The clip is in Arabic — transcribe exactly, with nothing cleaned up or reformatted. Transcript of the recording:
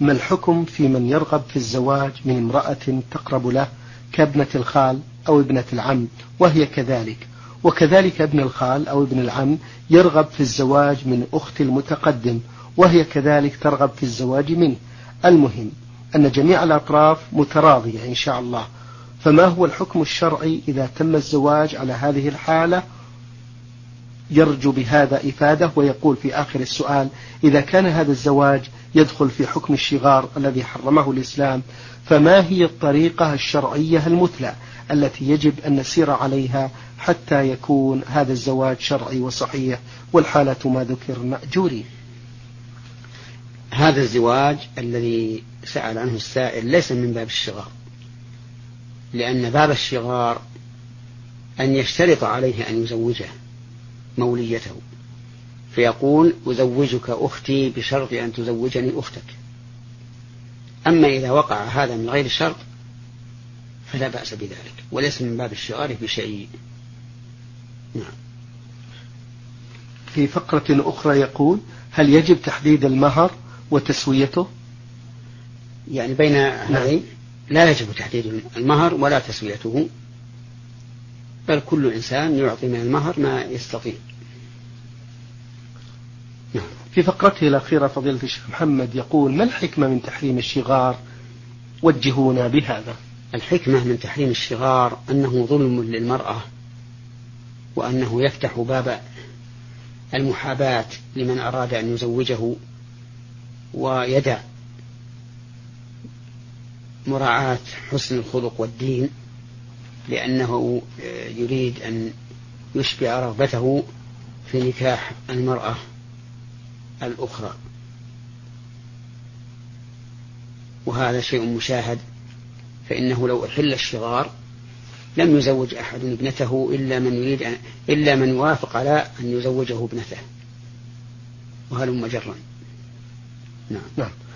ما الحكم في من يرغب في الزواج من امرأة تقرب له كابنة الخال أو ابنة العم وهي كذلك، وكذلك ابن الخال أو ابن العم يرغب في الزواج من أخت المتقدم وهي كذلك ترغب في الزواج منه. المهم أن جميع الأطراف متراضية إن شاء الله، فما هو الحكم الشرعي إذا تم الزواج على هذه الحالة؟ يرجو بهذا إفادة، ويقول في آخر السؤال: إذا كان هذا الزواج يدخل في حكم الشغار الذي حرمه الإسلام، فما هي الطريقة الشرعية المثلى التي يجب أن نسير عليها حتى يكون هذا الزواج شرعي وصحيح والحالة ما ذكر مأجورين؟ هذا الزواج الذي سأل عنه السائل ليس من باب الشغار، لأن باب الشغار أن يشترط عليه أن يزوجه موليته، فيقول: أزوجك أختي بشرط أن تزوجني أختك. أما إذا وقع هذا من غير شرط فلا بأس بذلك، وليس من باب الشغار بشيء. نعم. في فقرة أخرى يقول: هل يجب تحديد المهر وتسويته؟ يعني بين هذين لا يجب تحديد المهر ولا تسويته، بل كل إنسان يعطي من المهر ما يستطيع. نعم. في فقرته الأخيرة فضيلة الشيخ محمد يقول: ما الحكمة من تحريم الشغار؟ وجهونا بهذا. الحكمة من تحريم الشغار أنه ظلم للمرأة، وأنه يفتح باب المحاباة لمن أراد أن يزوجه، ويدع مراعاة حسن الخلق والدين، لأنه يريد أن يشبع رغبته في نكاح المرأة الأخرى، وهذا شيء مشاهد. فإنه لو أحل الشغار لم يزوج أحد ابنته إلا من يريد أن إلا من يوافق على أن يزوجه ابنته، وهلم جرا. نعم. نعم.